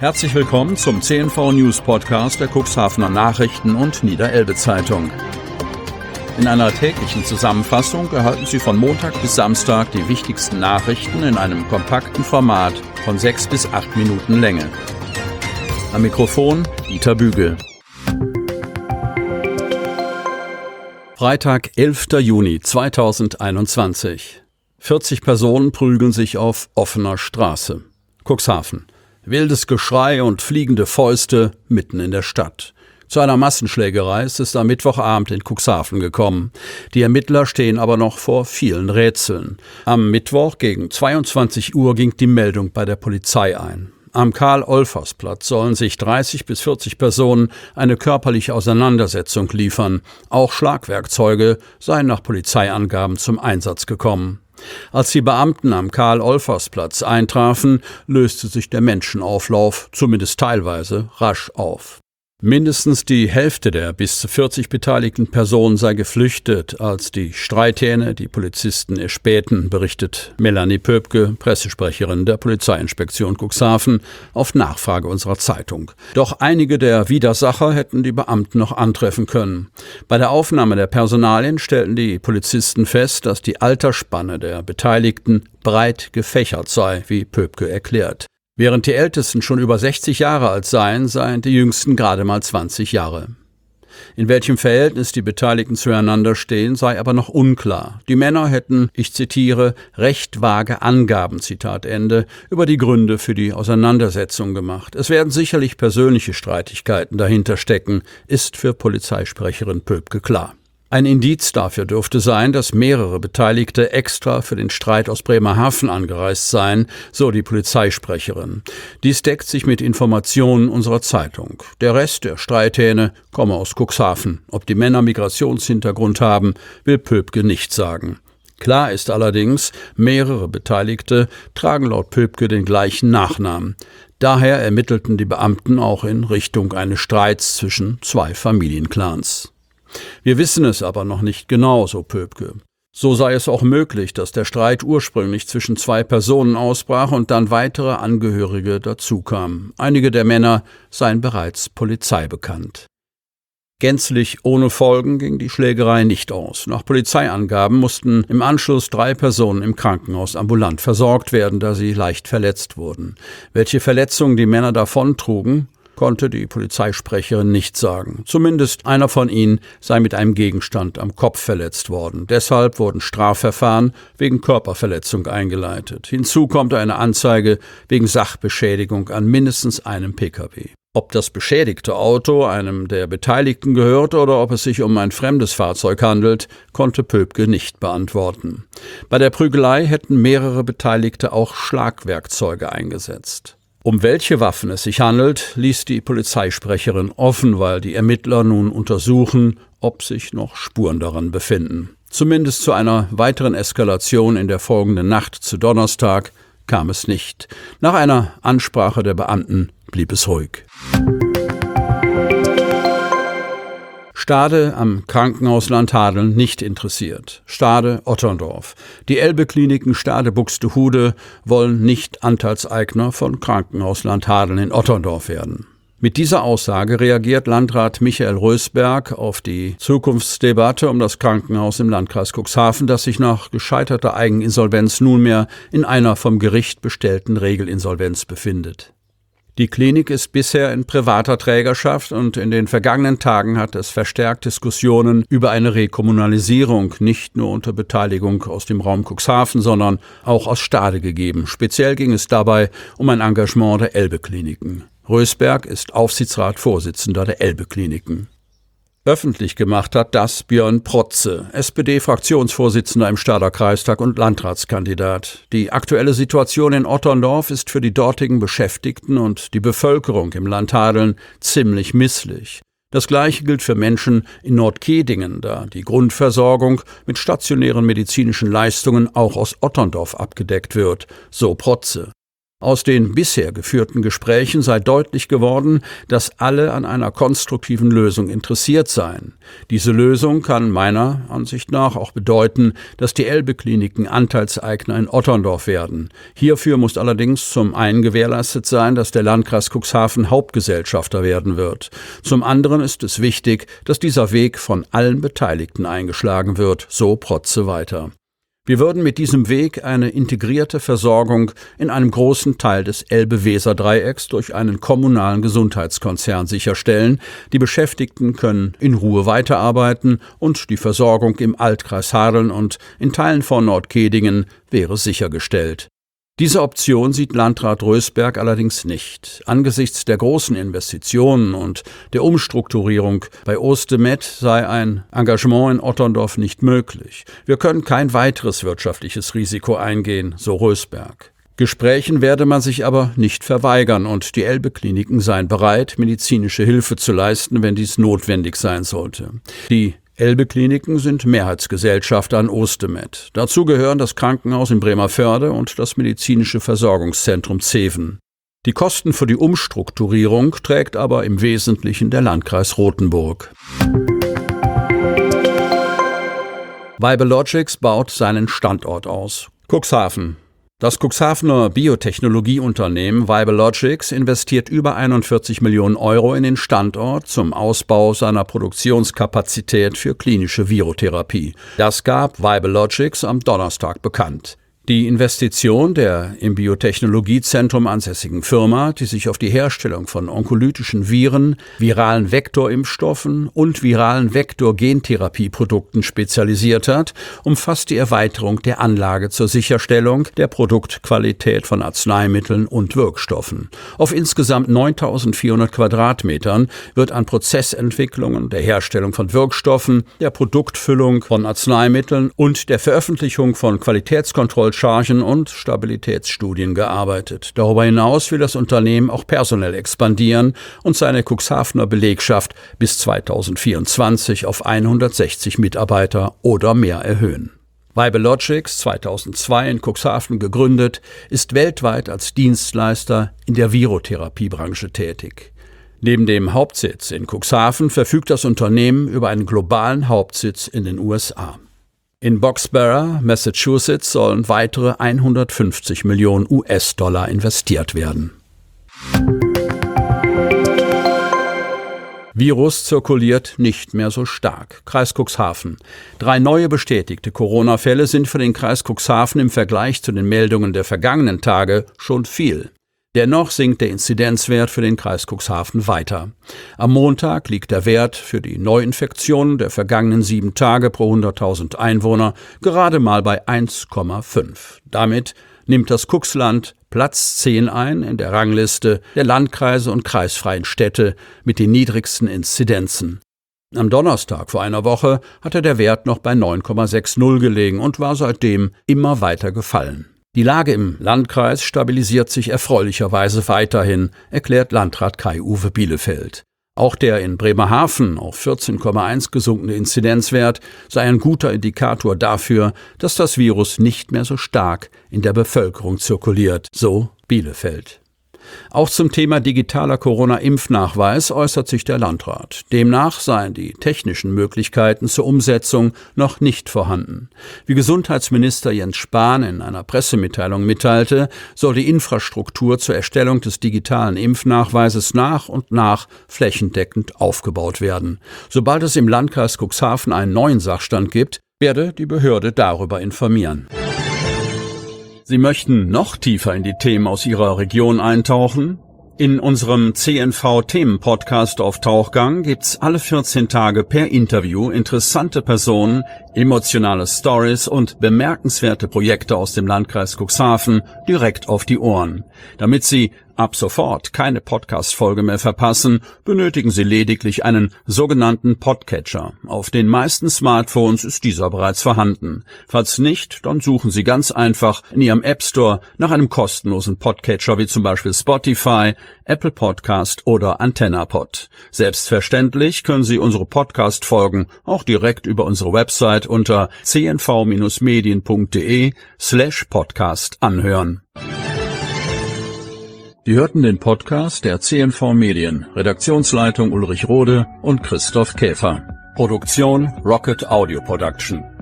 Herzlich willkommen zum CNV News Podcast der Cuxhavener Nachrichten und Niederelbe Zeitung. In einer täglichen Zusammenfassung erhalten Sie von Montag bis Samstag die wichtigsten Nachrichten in einem kompakten Format von 6 bis 8 Minuten Länge. Am Mikrofon Dieter Bügel. Freitag, 11. Juni 2021. 40 Personen prügeln sich auf offener Straße. Cuxhaven. Wildes Geschrei und fliegende Fäuste mitten in der Stadt. Zu einer Massenschlägerei ist es am Mittwochabend in Cuxhaven gekommen. Die Ermittler stehen aber noch vor vielen Rätseln. Am Mittwoch gegen 22 Uhr ging die Meldung bei der Polizei ein. Am Karl-Olfers-Platz sollen sich 30 bis 40 Personen eine körperliche Auseinandersetzung liefern. Auch Schlagwerkzeuge seien nach Polizeiangaben zum Einsatz gekommen. Als die Beamten am Karl-Olfers-Platz eintrafen, löste sich der Menschenauflauf, zumindest teilweise, rasch auf. Mindestens die Hälfte der bis zu 40 beteiligten Personen sei geflüchtet, als die Streithähne die Polizisten erspähten, berichtet Melanie Pöbke, Pressesprecherin der Polizeiinspektion Cuxhaven, auf Nachfrage unserer Zeitung. Doch einige der Widersacher hätten die Beamten noch antreffen können. Bei der Aufnahme der Personalien stellten die Polizisten fest, dass die Altersspanne der Beteiligten breit gefächert sei, wie Pöbke erklärt. Während die Ältesten schon über 60 Jahre alt seien die Jüngsten gerade mal 20 Jahre. In welchem Verhältnis die Beteiligten zueinander stehen, sei aber noch unklar. Die Männer hätten, ich zitiere, recht vage Angaben, Zitat Ende, über die Gründe für die Auseinandersetzung gemacht. Es werden sicherlich persönliche Streitigkeiten dahinter stecken, ist für Polizeisprecherin Pöbke klar. Ein Indiz dafür dürfte sein, dass mehrere Beteiligte extra für den Streit aus Bremerhaven angereist seien, so die Polizeisprecherin. Dies deckt sich mit Informationen unserer Zeitung. Der Rest der Streithähne komme aus Cuxhaven. Ob die Männer Migrationshintergrund haben, will Pöbke nicht sagen. Klar ist allerdings, mehrere Beteiligte tragen laut Pöbke den gleichen Nachnamen. Daher ermittelten die Beamten auch in Richtung eines Streits zwischen zwei Familienclans. Wir wissen es aber noch nicht genau, so Pöbke. So sei es auch möglich, dass der Streit ursprünglich zwischen zwei Personen ausbrach und dann weitere Angehörige dazukamen. Einige der Männer seien bereits Polizei bekannt. Gänzlich ohne Folgen ging die Schlägerei nicht aus. Nach Polizeiangaben mussten im Anschluss 3 Personen im Krankenhaus ambulant versorgt werden, da sie leicht verletzt wurden. Welche Verletzungen die Männer davontrugen, konnte die Polizeisprecherin nicht sagen. Zumindest einer von ihnen sei mit einem Gegenstand am Kopf verletzt worden. Deshalb wurden Strafverfahren wegen Körperverletzung eingeleitet. Hinzu kommt eine Anzeige wegen Sachbeschädigung an mindestens einem Pkw. Ob das beschädigte Auto einem der Beteiligten gehört oder ob es sich um ein fremdes Fahrzeug handelt, konnte Pöbke nicht beantworten. Bei der Prügelei hätten mehrere Beteiligte auch Schlagwerkzeuge eingesetzt. Um welche Waffen es sich handelt, ließ die Polizeisprecherin offen, weil die Ermittler nun untersuchen, ob sich noch Spuren daran befinden. Zumindest zu einer weiteren Eskalation in der folgenden Nacht zu Donnerstag kam es nicht. Nach einer Ansprache der Beamten blieb es ruhig. Stade am Krankenhaus Landhadeln nicht interessiert. Stade Otterndorf. Die Elbe-Kliniken Stade Buxtehude wollen nicht Anteilseigner von Krankenhaus Landhadeln in Otterndorf werden. Mit dieser Aussage reagiert Landrat Michael Rösberg auf die Zukunftsdebatte um das Krankenhaus im Landkreis Cuxhaven, das sich nach gescheiterter Eigeninsolvenz nunmehr in einer vom Gericht bestellten Regelinsolvenz befindet. Die Klinik ist bisher in privater Trägerschaft und in den vergangenen Tagen hat es verstärkt Diskussionen über eine Rekommunalisierung nicht nur unter Beteiligung aus dem Raum Cuxhaven, sondern auch aus Stade gegeben. Speziell ging es dabei um ein Engagement der Elbe-Kliniken. Rösberg ist Aufsichtsratsvorsitzender der Elbe-Kliniken. Öffentlich gemacht hat das Björn Protze, SPD-Fraktionsvorsitzender im Stader Kreistag und Landratskandidat. Die aktuelle Situation in Otterndorf ist für die dortigen Beschäftigten und die Bevölkerung im Landhadeln ziemlich misslich. Das Gleiche gilt für Menschen in Nordkedingen, da die Grundversorgung mit stationären medizinischen Leistungen auch aus Otterndorf abgedeckt wird, so Protze. Aus den bisher geführten Gesprächen sei deutlich geworden, dass alle an einer konstruktiven Lösung interessiert seien. Diese Lösung kann meiner Ansicht nach auch bedeuten, dass die Elbe-Kliniken Anteilseigner in Otterndorf werden. Hierfür muss allerdings zum einen gewährleistet sein, dass der Landkreis Cuxhaven Hauptgesellschafter werden wird. Zum anderen ist es wichtig, dass dieser Weg von allen Beteiligten eingeschlagen wird, so Protze weiter. Wir würden mit diesem Weg eine integrierte Versorgung in einem großen Teil des Elbe-Weser-Dreiecks durch einen kommunalen Gesundheitskonzern sicherstellen. Die Beschäftigten können in Ruhe weiterarbeiten und die Versorgung im Altkreis Hadeln und in Teilen von Nordkedingen wäre sichergestellt. Diese Option sieht Landrat Rösberg allerdings nicht. Angesichts der großen Investitionen und der Umstrukturierung bei Ostemed sei ein Engagement in Otterndorf nicht möglich. Wir können kein weiteres wirtschaftliches Risiko eingehen, so Rösberg. Gesprächen werde man sich aber nicht verweigern und die Elbe-Kliniken seien bereit, medizinische Hilfe zu leisten, wenn dies notwendig sein sollte. Die Elbe-Kliniken sind Mehrheitsgesellschafter an Ostemed. Dazu gehören das Krankenhaus in Bremervörde und das medizinische Versorgungszentrum Zeven. Die Kosten für die Umstrukturierung trägt aber im Wesentlichen der Landkreis Rothenburg. Vibelogics baut seinen Standort aus. Cuxhaven. Das Cuxhavener Biotechnologieunternehmen Vibelogics investiert über 41 Millionen Euro in den Standort zum Ausbau seiner Produktionskapazität für klinische Virotherapie. Das gab Vibelogics am Donnerstag bekannt. Die Investition der im Biotechnologiezentrum ansässigen Firma, die sich auf die Herstellung von onkolytischen Viren, viralen Vektorimpfstoffen und viralen Vektor-Gentherapieprodukten spezialisiert hat, umfasst die Erweiterung der Anlage zur Sicherstellung der Produktqualität von Arzneimitteln und Wirkstoffen. Auf insgesamt 9.400 Quadratmetern wird an Prozessentwicklungen, der Herstellung von Wirkstoffen, der Produktfüllung von Arzneimitteln und der Veröffentlichung von Qualitätskontrollchargen und Stabilitätsstudien gearbeitet. Darüber hinaus will das Unternehmen auch personell expandieren und seine Cuxhavener Belegschaft bis 2024 auf 160 Mitarbeiter oder mehr erhöhen. Vibelogics, 2002 in Cuxhaven gegründet, ist weltweit als Dienstleister in der Virotherapiebranche tätig. Neben dem Hauptsitz in Cuxhaven verfügt das Unternehmen über einen globalen Hauptsitz in den USA. In Boxborough, Massachusetts, sollen weitere 150 Millionen US-Dollar investiert werden. Virus zirkuliert nicht mehr so stark. Kreis Cuxhaven. 3 neue bestätigte Corona-Fälle sind für den Kreis Cuxhaven im Vergleich zu den Meldungen der vergangenen Tage schon viel. Dennoch sinkt der Inzidenzwert für den Kreis Cuxhaven weiter. Am Montag liegt der Wert für die Neuinfektionen der vergangenen 7 Tage pro 100.000 Einwohner gerade mal bei 1,5. Damit nimmt das Cuxland Platz 10 ein in der Rangliste der Landkreise und kreisfreien Städte mit den niedrigsten Inzidenzen. Am Donnerstag vor einer Woche hatte der Wert noch bei 9,60 gelegen und war seitdem immer weiter gefallen. Die Lage im Landkreis stabilisiert sich erfreulicherweise weiterhin, erklärt Landrat Kai-Uwe Bielefeld. Auch der in Bremerhaven auf 14,1 gesunkene Inzidenzwert sei ein guter Indikator dafür, dass das Virus nicht mehr so stark in der Bevölkerung zirkuliert, so Bielefeld. Auch zum Thema digitaler Corona-Impfnachweis äußert sich der Landrat. Demnach seien die technischen Möglichkeiten zur Umsetzung noch nicht vorhanden. Wie Gesundheitsminister Jens Spahn in einer Pressemitteilung mitteilte, soll die Infrastruktur zur Erstellung des digitalen Impfnachweises nach und nach flächendeckend aufgebaut werden. Sobald es im Landkreis Cuxhaven einen neuen Sachstand gibt, werde die Behörde darüber informieren. Sie möchten noch tiefer in die Themen aus Ihrer Region eintauchen? In unserem CNV-Themen-Podcast auf Tauchgang gibt's alle 14 Tage per Interview interessante Personen, emotionale Stories und bemerkenswerte Projekte aus dem Landkreis Cuxhaven direkt auf die Ohren. Damit Sie ab sofort keine Podcast-Folge mehr verpassen, benötigen Sie lediglich einen sogenannten Podcatcher. Auf den meisten Smartphones ist dieser bereits vorhanden. Falls nicht, dann suchen Sie ganz einfach in Ihrem App Store nach einem kostenlosen Podcatcher wie zum Beispiel Spotify, Apple Podcast oder AntennaPod. Selbstverständlich können Sie unsere Podcast-Folgen auch direkt über unsere Website unter cnv-medien.de/podcast anhören. Sie hörten den Podcast der CNV Medien, Redaktionsleitung Ulrich Rode und Christoph Käfer. Produktion Rocket Audio Production.